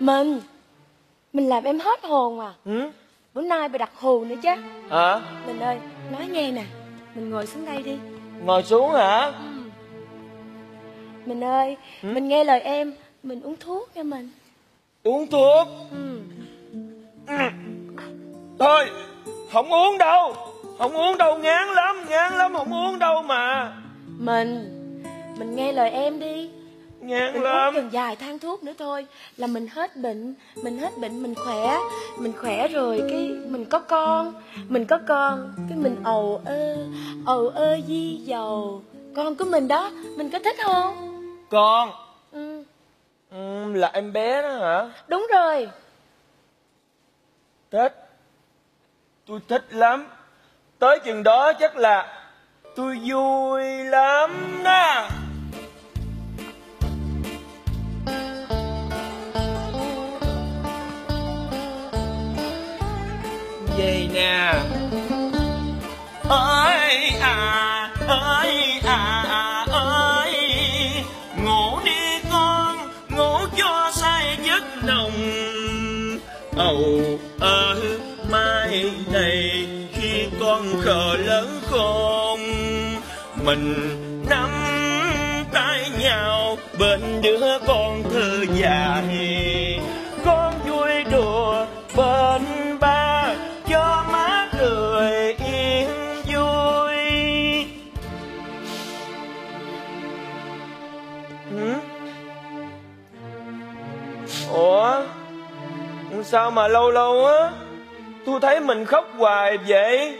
Mình làm em hết hồn à. Bữa nay bị đặt hù nữa chứ. Hả? Mình ơi, nói nghe nè, mình ngồi xuống đây đi. Ngồi xuống hả? Mình ơi, mình nghe lời em, mình uống thuốc nha mình. Uống thuốc? Thôi, không uống đâu. Không uống đâu, ngán lắm, không uống đâu mà. Mình nghe lời em đi. Ngán mình lắm. Uống chừng vài thang thuốc nữa thôi là mình hết bệnh. Mình khỏe. Mình khỏe rồi cái mình có con. Cái mình ầu ơ di dầu. Con của mình đó, mình có thích không? Con? Là em bé đó hả? Đúng rồi. Thích. Tôi thích lắm. Tới chừng đó chắc là tôi vui lắm đó. Vậy nè. Ơi ngủ đi con, ngủ cho say giấc nồng. Mai này khi con khờ lớn khôn, mình nắm tay nhau bên đứa con thơ dài. Con vui đùa bên ba cho má cười yên vui. Ủa sao mà lâu lâu á tôi thấy mình khóc hoài vậy?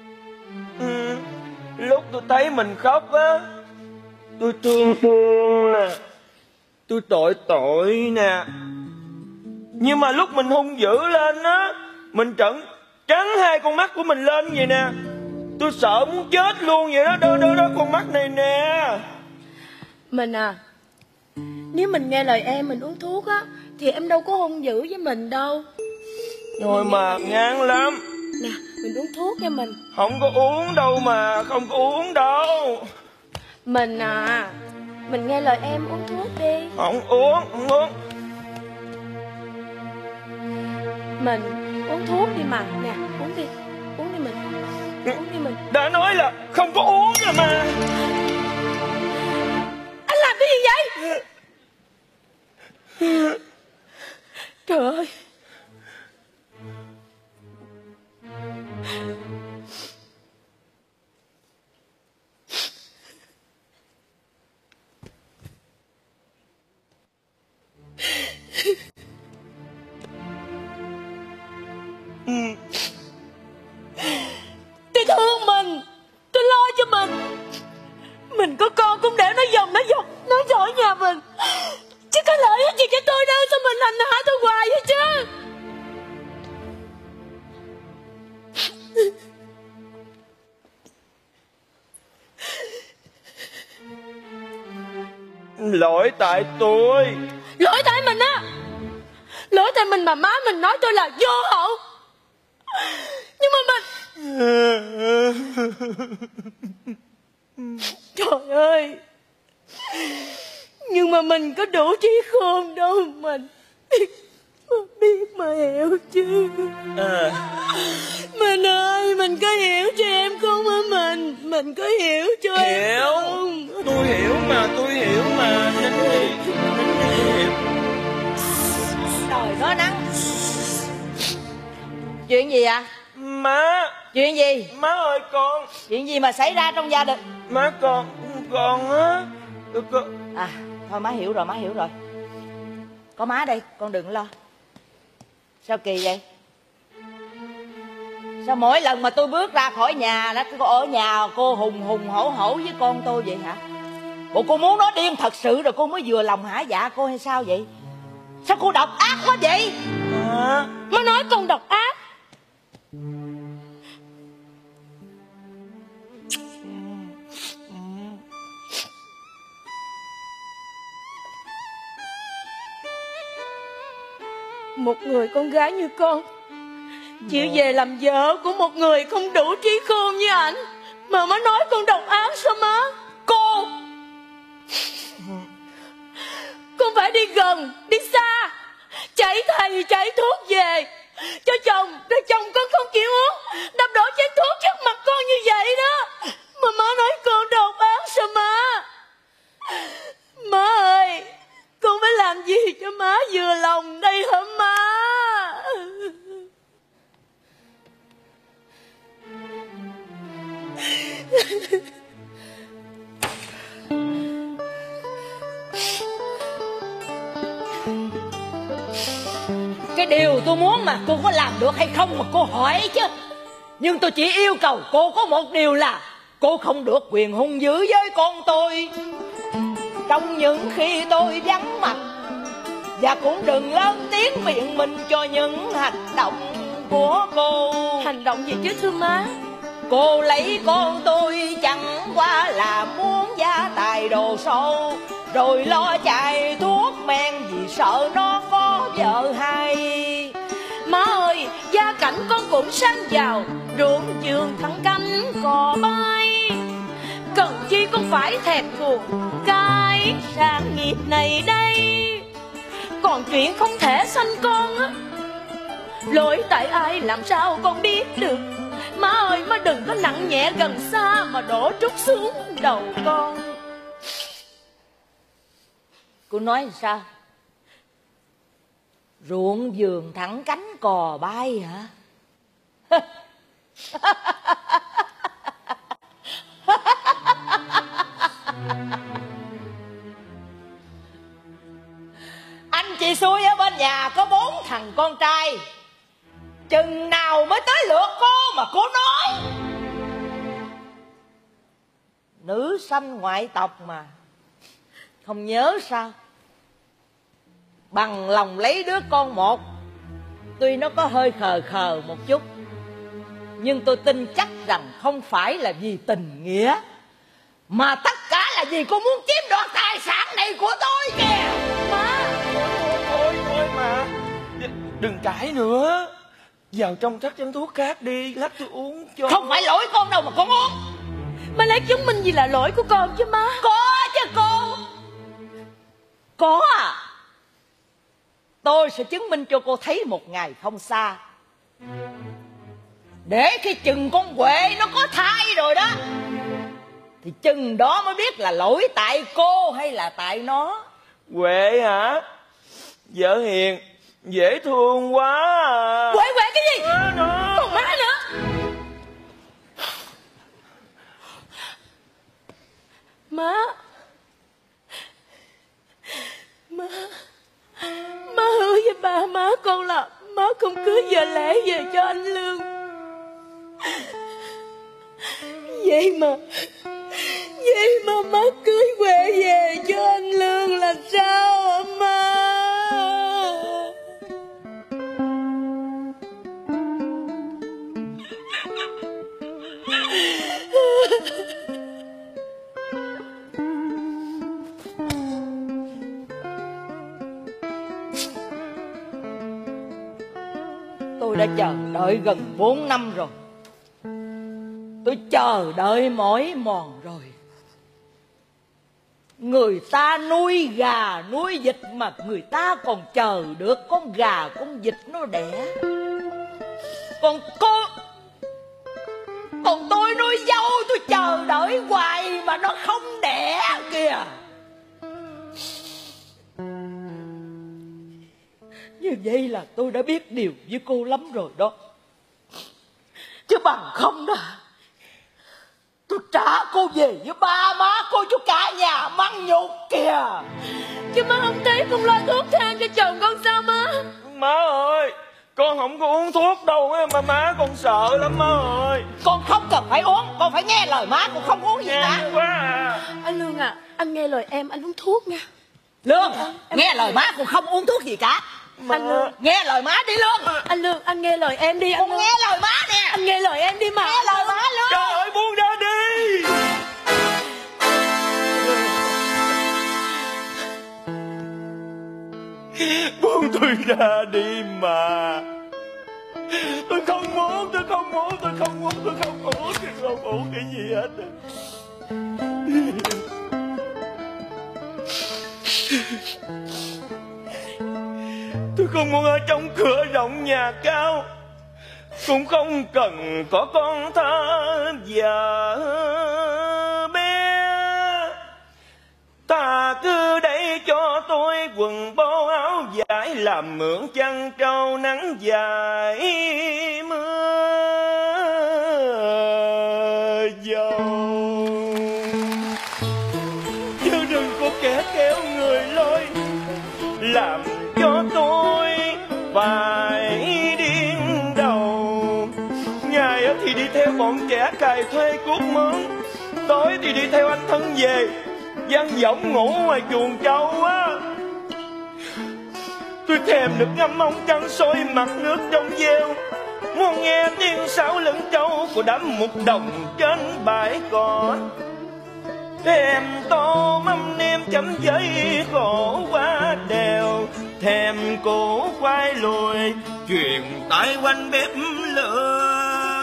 Lúc tôi thấy mình khóc á, tôi thương nè, tôi tội nè. Nhưng mà lúc mình hung dữ lên á, mình trắng hai con mắt của mình lên vậy nè, tôi sợ muốn chết luôn vậy đó. Đó con mắt này nè. Mình à, nếu mình nghe lời em mình uống thuốc á thì em đâu có hung dữ với mình đâu. Rồi mà ngán lắm. Nè, mình uống thuốc nha mình. Không có uống đâu mà, không có uống đâu. Mình à, mình nghe lời em uống thuốc đi. Không uống. Mình uống thuốc đi mà. Nè, uống đi mình. Đã nói là không có uống rồi mà. Anh làm cái gì vậy? Trời ơi. Tôi thương mình, tôi lo cho mình. Mình có con cũng để nó dòng nó dõi nhà mình, chứ có lợi ích gì cho tôi đâu. Sao mình hành hạ tôi hoài vậy chứ? Lỗi tại tôi. Lỗi tại mình á? Lỗi tại mình mà má mình nói tôi là vô hậu. Nhưng mà mình... Trời ơi. Nhưng mà mình có đủ trí khôn đâu mình biết mà hiểu chứ. Mình ơi, mình có hiểu cho em không hả mình? Mình có hiểu cho em không? Tôi hiểu mà. Nín đi. Trời nó nắng. Chuyện gì ạ? Má. Chuyện gì? Má ơi con. Chuyện gì mà xảy ra trong gia đình? Má con á. À thôi má hiểu rồi. Có má đây, con đừng lo. Sao kỳ vậy? Sao mỗi lần mà tôi bước ra khỏi nhà đó, cô ở nhà cô hùng hổ với con tôi vậy hả? Bộ cô muốn nó điên thật sự rồi cô mới vừa lòng hả dạ cô hay sao vậy? Sao cô độc ác quá vậy? Má nói con độc ác. Một người con gái như con chịu về làm vợ của một người không đủ trí khôn như ảnh mà má nói con độc ác sao má? Con phải đi gần, đi xa, chạy đi chạy thuốc về cho chồng, để chồng con không chịu uống, đập đổ chén thuốc trước mặt con như vậy đó. Mà má nói con độc ác sao má? Má ơi, con phải làm gì cho má vừa lòng đây hả má? Cái điều tôi muốn mà cô có làm được hay không mà cô hỏi chứ. Nhưng tôi chỉ yêu cầu cô có một điều là cô không được quyền hung dữ với con tôi trong những khi tôi vắng mặt. Và cũng đừng lớn tiếng miệng mình cho những hành động của cô. Hành động gì chứ thưa má? Cô lấy con tôi chẳng qua là muốn gia tài đồ sâu, rồi lo chạy thuốc men vì sợ nó có vợ hay. Má ơi, gia cảnh con cũng sang giàu, ruộng vườn thẳng cánh cò bay. Cần chi con phải thèm thuồng cái sản nghiệp này đây. Còn chuyện không thể sanh con á, lỗi tại ai làm sao con biết được. Má ơi, má đừng có nặng nhẹ gần xa mà đổ trút xuống đầu con. Cô nói sao? Ruộng vườn thẳng cánh cò bay hả? Anh chị xui ở bên nhà có 4 thằng con trai, chừng nào mới tới lượt cô mà cô nói? Nữ sanh ngoại tộc mà không nhớ sao? Bằng lòng lấy đứa con một. Tuy nó có hơi khờ khờ một chút, nhưng tôi tin chắc rằng không phải là vì tình nghĩa, mà tất cả là vì cô muốn chiếm đoạt tài sản này của tôi kìa. Má, Thôi mà, đừng cãi nữa. Vào trong chắc chén thuốc khác đi, lát tôi uống cho. Không phải lỗi con đâu mà con uống. má lấy chứng minh gì là lỗi của con chứ má? Có chứ cô. Có à. Tôi sẽ chứng minh cho cô thấy một ngày không xa. Để khi chừng con Huệ nó có thai rồi đó, thì chừng đó mới biết là lỗi tại cô hay là tại nó. Huệ hả? Vợ hiền, dễ thương quá à. Huệ cái gì? Nó. Còn má nữa. Má hứa với ba má con là má không cưới vợ lẽ về cho anh Lương. Vậy mà má cưới Huệ về cho anh Lương là sao hả má? Tôi đã chờ đợi gần 4 năm rồi. Tôi chờ đợi mỏi mòn rồi. Người ta nuôi gà nuôi vịt mà người ta còn chờ được con gà con vịt nó đẻ. Còn tôi nuôi dâu, tôi chờ đợi hoài mà nó không đẻ kìa. Như vậy là tôi đã biết điều với cô lắm rồi đó. Chứ bằng không đó, tôi trả cô về với ba má cô cho cả nhà măng nhục kìa. Chứ má không thấy con lo thuốc thang cho chồng con sao má? Má ơi, con không có uống thuốc đâu mà má con sợ lắm má ơi. Con không cần phải uống, con phải nghe lời má, con không uống gì cả. Nghe quá à. Anh Lương à, anh nghe lời em, anh uống thuốc nha. Lương, nghe lời má, con không uống thuốc gì cả. Anh Lương, nghe lời má đi Lương. Anh Lương, anh nghe lời em đi. Con nghe lời má nè. Anh nghe lời em đi mà. Nghe lời má Lương. Trời ơi, buông ra đi. Buông tôi ra đi mà. Tôi không muốn cái gì hết. Tôi Con muốn ở trong cửa rộng nhà cao, cũng không cần có con thơ vợ bé. Ta cứ để cho tôi quần bó áo vải, làm mượn chăn trâu nắng dài mưa dầu. Chứ đừng có kẻ kéo người lôi, làm cho tôi phải điên đầu. Ngày thì đi theo bọn trẻ cày thuê cuốc mướn, tối thì đi theo anh thân về văn võng ngủ ngoài chuồng trâu á. Tôi thèm được ngâm ống trắng sôi mặt nước trong veo, muốn nghe tiếng sáo lẫn trâu của đám mục đồng trên bãi cỏ. Thèm tô mâm nêm chấm với khổ qua đèo, thèm củ khoai lùi truyền tại quanh bếp lửa.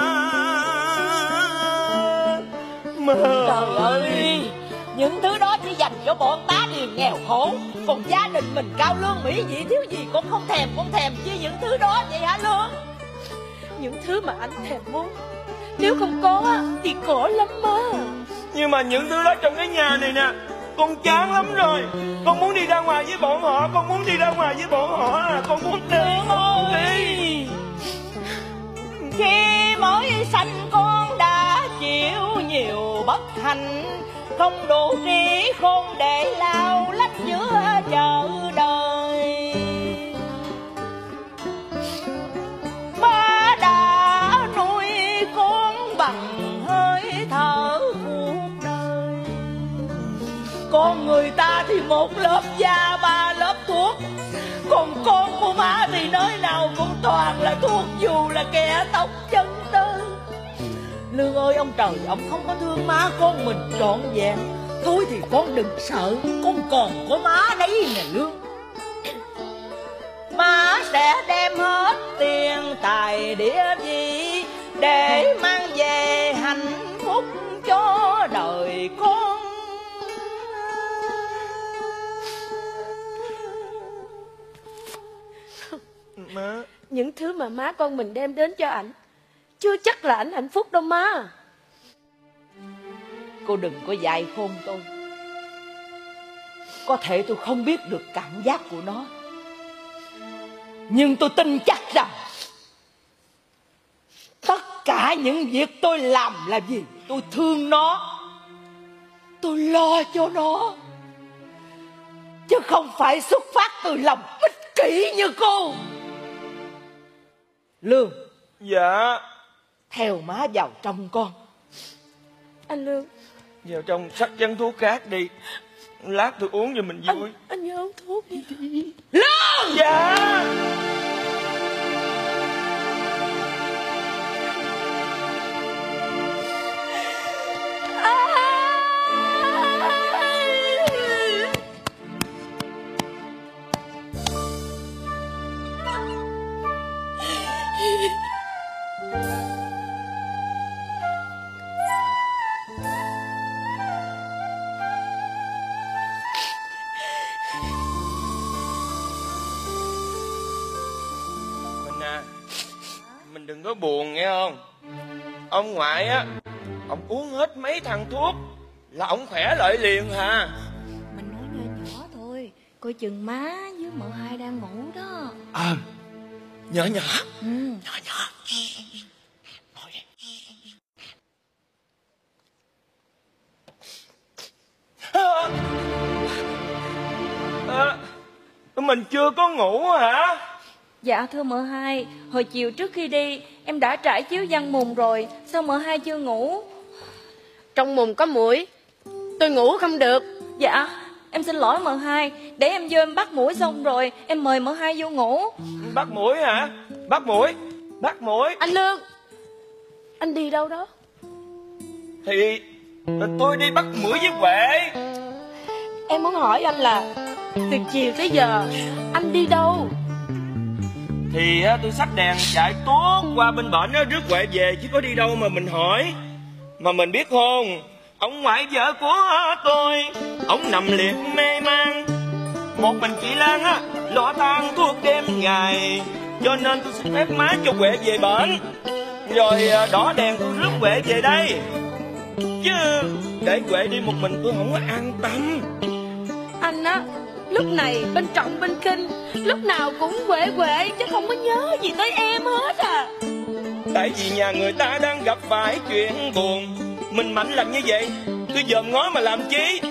Trời ơi, những thứ đó chỉ dành cho bọn tá điền nghèo khổ, còn gia đình mình cao lương mỹ vị thiếu gì con không thèm chi những thứ đó vậy hả Lương? Những thứ mà anh thèm muốn nếu không có á thì khổ lắm má. Nhưng mà những thứ đó trong cái nhà này nè, con chán lắm rồi. Con muốn đi ra ngoài với bọn họ, con muốn đi ra ngoài với bọn họ à. Con muốn đi. Khi mới sanh con đã chịu nhiều bất hạnh, không đủ trí khôn để lao lách giữa chợ đời. Ba đã nuôi con bằng hơi thở cuộc đời, con người ta thì một lớp da ba lớp thuốc, còn con của má thì nơi nào cũng toàn là thuốc, dù là kẻ tóc chân tơ. Lương ơi, ông trời ông không có thương má con mình trọn vẹn, thôi thì con đừng sợ, con còn có má đấy nè Lương. Má sẽ đem hết tiền tài địa vị để mang về hạnh phúc cho đời con. Má, những thứ mà má con mình đem đến cho ảnh chưa chắc là ảnh hạnh phúc đâu má. Cô đừng có dạy khôn tôi. Có thể tôi không biết được cảm giác của nó, nhưng tôi tin chắc rằng tất cả những việc tôi làm là vì tôi thương nó, tôi lo cho nó, chứ không phải xuất phát từ lòng ích kỷ như cô. Lương. dạ. Theo má vào trong con. Anh Lương, Vào trong sắc chén thuốc khác đi, lát tôi uống cho mình vui. Anh nhớ uống thuốc đi. Lương. Dạ. Mình đừng có buồn nghe không. Ông ngoại á, ông uống hết mấy thằng thuốc là ông khỏe lại liền hà. Mình nói nhỏ nhỏ thôi, coi chừng má với mợ hai đang ngủ đó. Nhỏ nhỏ. Nhỏ nhỏ. Mình chưa có ngủ hả? Dạ thưa mợ hai, hồi chiều trước khi đi em đã trải chiếu văn mùng rồi, sao mợ hai chưa ngủ? Trong mùng có muỗi, tôi ngủ không được. Dạ, em xin lỗi mợ hai, để em vô em bắt muỗi xong rồi em mời mợ hai vô ngủ. Bắt muỗi hả? Bắt muỗi. Bắt muỗi. Anh Lương, anh đi đâu đó? Thì tôi đi bắt muỗi với Huệ. Em muốn hỏi anh là từ chiều tới giờ anh đi đâu? Thì tôi xách đèn chạy tuốt qua bên bển đó rước Huệ về, chứ có đi đâu mà mình hỏi. Mà mình biết không, ông ngoại vợ của tôi, ông nằm liệt mê man. Một mình chị Lan á lo tang thuốc đêm ngày, cho nên tôi xin phép má cho Huệ về bển, rồi đỏ đèn tôi rước Huệ về đây. Chứ để Huệ đi một mình tôi không có an tâm. Anh á, lúc này bên trọng bên khinh, lúc nào cũng Huệ Huệ chứ không có nhớ gì tới em hết à. Tại vì nhà người ta đang gặp phải chuyện buồn, mình mạnh làm như vậy, tôi dòm ngó mà làm chi?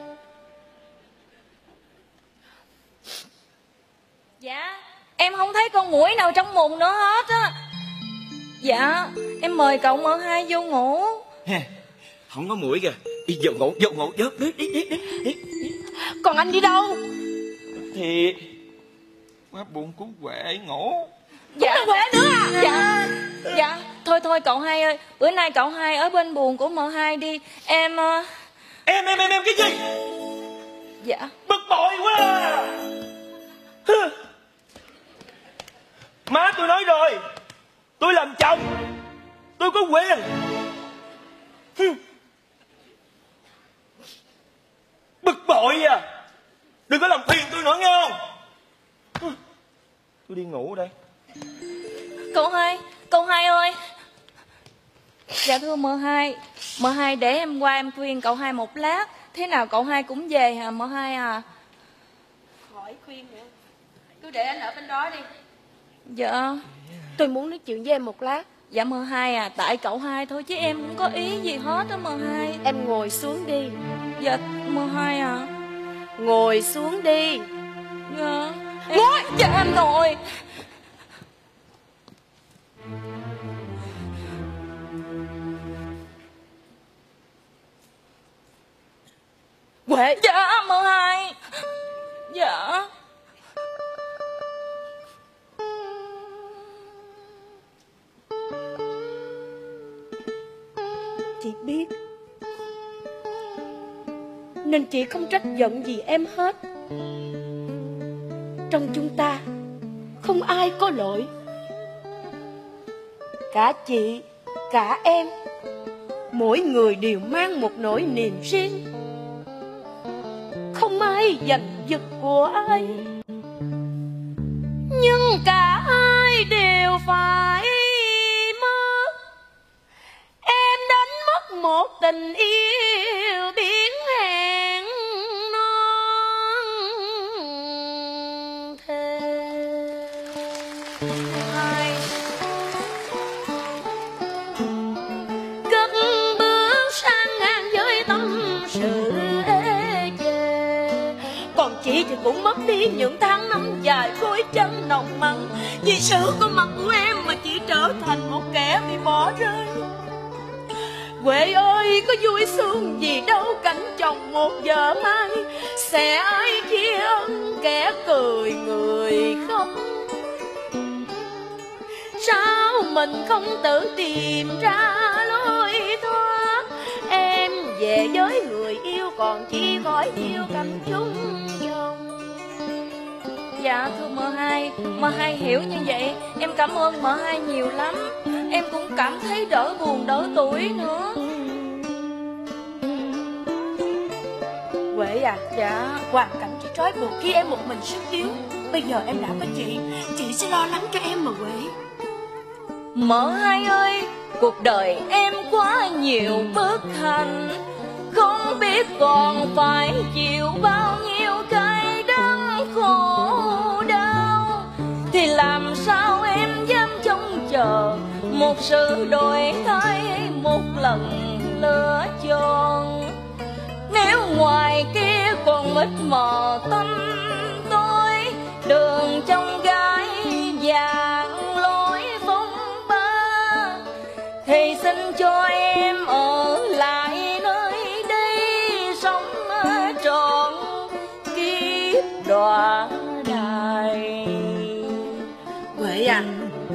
Dạ, em không thấy con muỗi nào trong mùng nữa hết á. Dạ, em mời cậu M2 vô ngủ. Không có muỗi kìa. Đi vô ngủ, đi. Còn anh đi đâu? Thì quá buồn của Huệ ngủ. Dạ, Huệ nữa à? Dạ, thôi cậu hai ơi, bữa nay cậu hai ở bên buồn của M2 đi. Em cái gì? Dạ. Bực bội quá à. Má tôi nói rồi, tôi làm chồng, tôi có quyền. Bực bội à. Đừng có làm phiền tôi nữa nghe không? Tôi đi ngủ đây. Cậu hai ơi. Dạ thưa M2 để em qua em khuyên cậu hai một lát. Thế nào cậu hai cũng về hả M2 à? Khỏi khuyên nữa, cứ để anh ở bên đó đi. Dạ. Tôi muốn nói chuyện với em một lát. Dạ M2 à, tại cậu hai thôi chứ em không có ý gì hết á M2. Em ngồi xuống đi. Dạ M2 à. Ngồi xuống đi. Dạ. Ngồi. Dạ em ngồi. Huệ. Dạ M2. Dạ. Chị biết, nên chị không trách giận gì em hết. Trong chúng ta không ai có lỗi. Cả chị, cả em, mỗi người đều mang một nỗi niềm riêng. Không ai giành giật của ai, nhưng cả ai đều phải mất. Em đánh mất một tình yêu biến hẹn non thề. Cất bước sang ngang với tâm sự ê chề. Còn chị thì cũng mất đi những tháng năm dài gối chân nồng mặn. Vì sự có mặt của em mà chị trở thành một kẻ bị bỏ rơi. Huệ ơi, có vui sướng gì đâu cảnh chồng một vợ mai. Sẽ ai chia ân kẻ cười người khóc. Sao mình không tự tìm ra lối thoát. Em về với người yêu còn chi khỏi yêu cầm chung dòng. Dạ thưa M2 hiểu như vậy. Em cảm ơn M2 nhiều lắm. Em cũng cảm thấy đỡ buồn đỡ tuổi nữa. Huệ à. Dạ. Hoàn cảnh chỉ trói buộc khi em một mình sức yếu. Bây giờ em đã có chị sẽ lo lắng cho em mà Huệ. M2 ơi, cuộc đời em quá nhiều bất hạnh, không biết còn phải chịu bao nhiêu cái đắng khổ đau. Thì làm sao em dám trông chờ một sự đổi thay, một lần lựa chọn. Nếu ngoài kia còn mịt mờ tâm tối, đường trong gái vàng lối phong ba, thì xin cho em ở lại nơi đây, sống trọn kiếp đọa đài. Huệ à.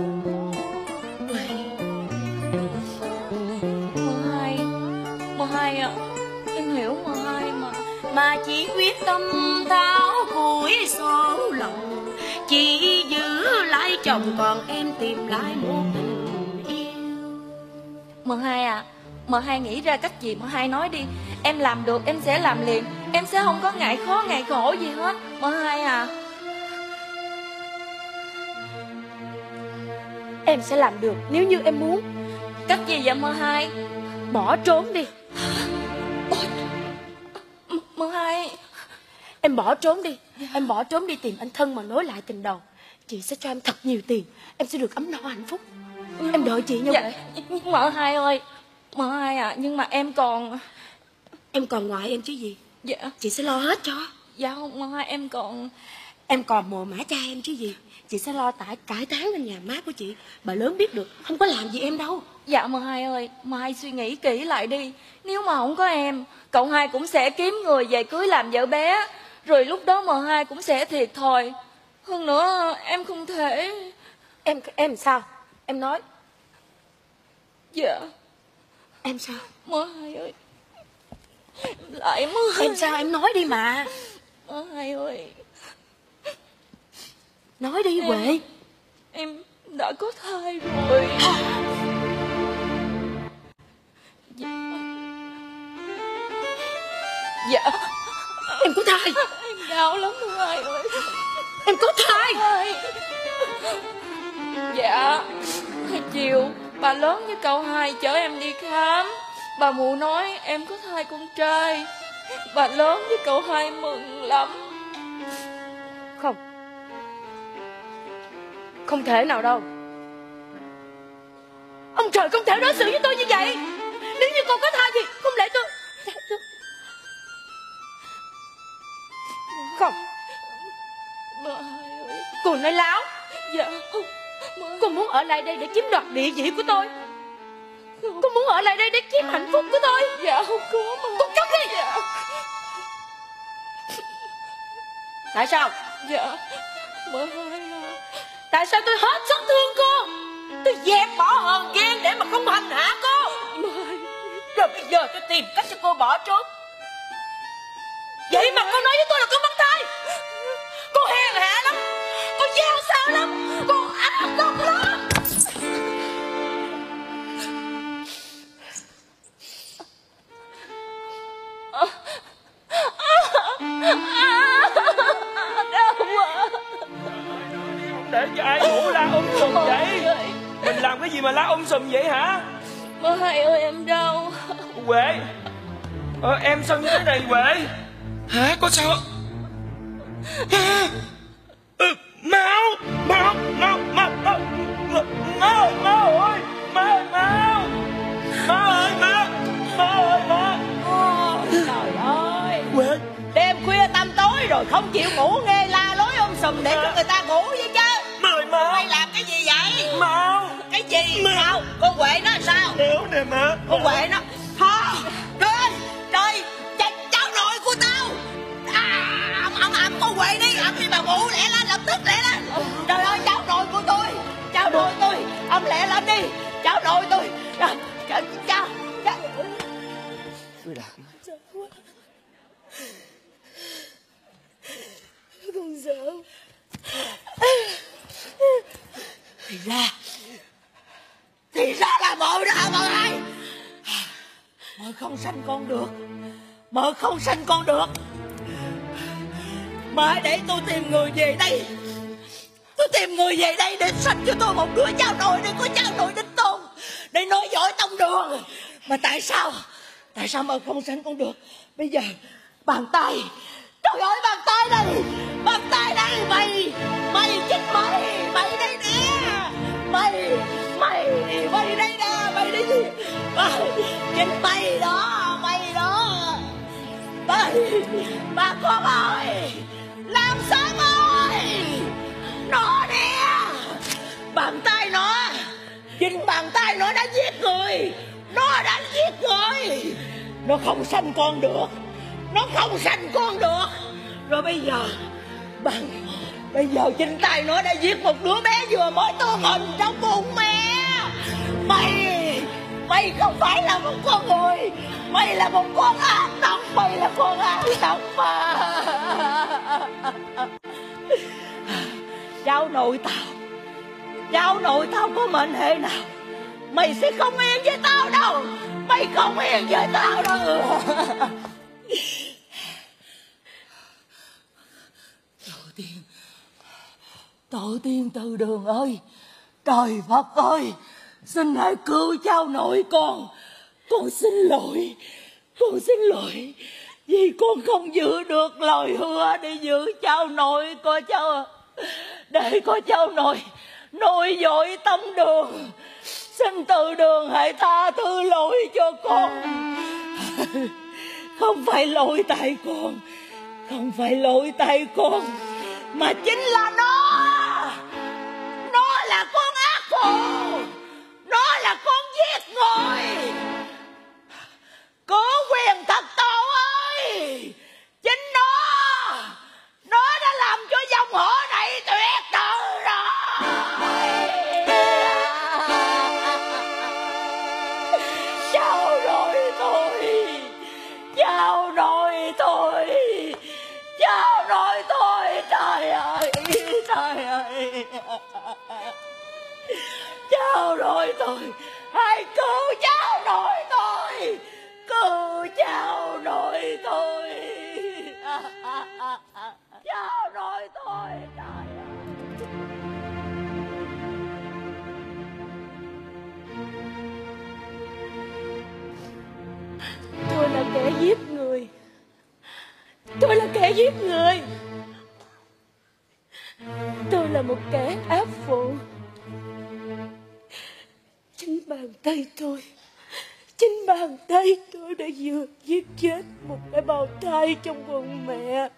M2 ạ, em hiểu M2 mà chỉ quyết tâm tháo củi xô lòng. Chỉ giữ lại chồng còn em tìm lại một tình yêu. M2 à, M2 nghĩ ra cách gì M2 nói đi. Em làm được em sẽ làm liền. Em sẽ không có ngại khó ngại khổ gì hết M2 à. Em sẽ làm được nếu như em muốn. Cách gì vậy mơ hai? Bỏ trốn đi. Mơ hai. Em bỏ trốn đi. Em bỏ trốn đi tìm anh Thân mà nối lại tình đầu. Chị sẽ cho em thật nhiều tiền. Em sẽ được ấm no hạnh phúc. Em đợi chị nha. Dạ, nhưng mợ hai ơi, mợ hai à, nhưng mà em còn... Em còn ngoại em chứ gì. Dạ. Chị sẽ lo hết cho. Dạ không, mợ hai em còn... Em còn mồ mả cha em chứ gì. Chị sẽ lo cải táng lên nhà má của chị. Bà lớn biết được không có làm gì em đâu. Dạ mợ hai ơi, mợ hai suy nghĩ kỹ lại đi. Nếu mà không có em, cậu hai cũng sẽ kiếm người về cưới làm vợ bé. Rồi lúc đó mợ hai cũng sẽ thiệt thòi. Hơn nữa em không thể... Em sao? Em nói. Dạ. Em sao? Mợ hai ơi. Lại mợ hai. Em sao? Em nói đi mà. Mợ hai ơi. Nói đi Huệ. Em đã có thai rồi. Dạ. Em có thai. Em đau lắm mợ hai ơi. Em có thai. Dạ. Chiều bà lớn với cậu hai chở em đi khám. Bà mụ nói em có thai con trai. Bà lớn với cậu hai mừng lắm. Không thể nào đâu. Ông trời không thể đối xử với tôi như vậy. Nếu như con có thai thì không lẽ tôi... Không. Mợ hai ơi. Cô nói láo. Dạ không. Cô muốn ở lại đây để chiếm đoạt địa vị của tôi. Cô muốn ở lại đây để chiếm hạnh phúc của tôi. Dạ không có mà. Cô cất đi. Dạ. Tại sao? Dạ. Mợ hai à. Tại sao tôi hết sức thương cô? Tôi dẹp bỏ hờn ghen để mà không hành hạ cô. Rồi bây giờ tôi tìm cách cho cô bỏ trốn. Vậy mà cô nói với tôi là cô mang thai. Cô hèn hạ lắm. Cô gian xảo lắm. Cô ác độc lắm. Để cho ai ngủ la sùm vậy? Mình làm cái gì mà la sùm vậy hả? Mợ hai ơi em đau. Huệ. Em sao như thế này Huệ? Hả, có sao? Máu ơi, Trời ơi. Huệ. Đêm khuya tăm tối rồi không chịu ngủ, nghe la lối sùm để cho người ta ngủ với chứ. Mày làm cái gì vậy? Mau. Cái gì? Sao? Con Huệ nó sao? Nếu nè má. Con Huệ nó... Trời ơi, trời, cháu nội của tao. Ẩm con Huệ đi, ẩm đi bà ngủ, lẹ lên, lập tức lẹ lên. Trời ơi, cháu nội của tôi, ẩm lẹ lên đi, cháu nội tôi. Cháu. Tôi đã. Con sợ. Thì ra là mợ đó hả mợ hai? Mợ không sanh con được. Mợ hãy để tôi tìm người về đây. Để sanh cho tôi một đứa cháu nội, để có cháu nội đích tôn, để nối dõi tông đường. Mà tại sao mợ không sanh con được? Bây giờ bàn tay, trời ơi bàn tay đây, mày chết mày đây nè, mày đây nè, mày đi chết mày đó, bà con ơi, làm sao ơi, nó nè, chính bàn tay nó đã giết người, nó không sanh con được, rồi bây giờ chính tay nó đã giết một đứa bé vừa mới tương hình trong bụng mẹ. Mày không phải là một con người, mày là một con ác độc, mà. Cháu nội tao có mệnh hệ nào, mày sẽ không yên với tao đâu. Tổ tiên từ đường ơi, Trời Phật ơi, xin hãy cứu cháu nội con xin lỗi, con xin lỗi, vì con không giữ được lời hứa để giữ cháu nội con cháu à. Để có cháu nội dội tấm đường, xin từ đường hãy tha thứ lỗi cho con. Không phải lỗi tại con, không phải lỗi tại con, mà chính là nó là con ác phụ, nó là con giết người. Có quyền thật tổ ơi, chính nó đã làm cho dòng họ này tuyệt tử rồi. Cháu nội thôi, cháu nội thôi, cháu nội thôi, trời ơi, trời ơi. Cháu nội thôi, hãy cứu cháu nội thôi, cứu cháu nội thôi. Cháu nội thôi, trời ơi. Tôi là kẻ giết người, tôi là kẻ giết người, tôi là một kẻ ác phụ. Chính bàn tay tôi đã vừa giết chết một cái bào thai trong bụng mẹ.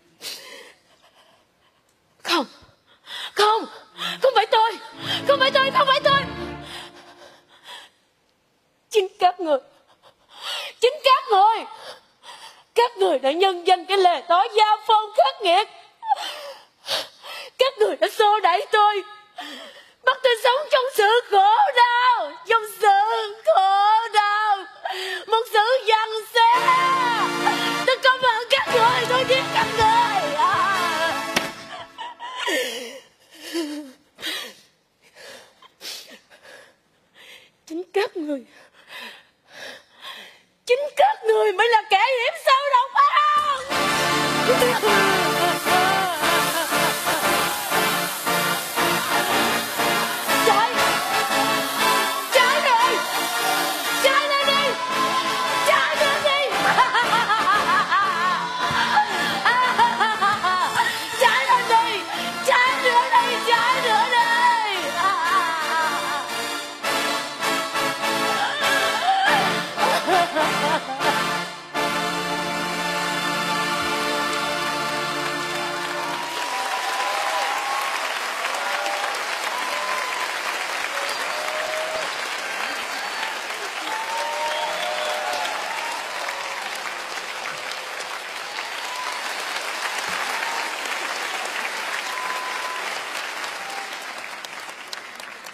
Không phải tôi. Chính các người đã nhân danh cái lề tối gia phong khắc nghiệt. Các người đã xô đẩy tôi, bắt tôi sống trong sự khổ đau.